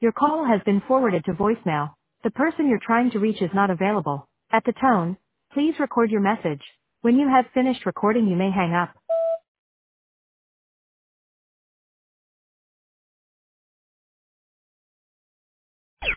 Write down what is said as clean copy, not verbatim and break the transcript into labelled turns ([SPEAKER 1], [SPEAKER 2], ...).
[SPEAKER 1] Your call has been forwarded to voicemail. The person you're trying to reach is not available. At the tone, please record your message. When you have finished recording, you may hang up.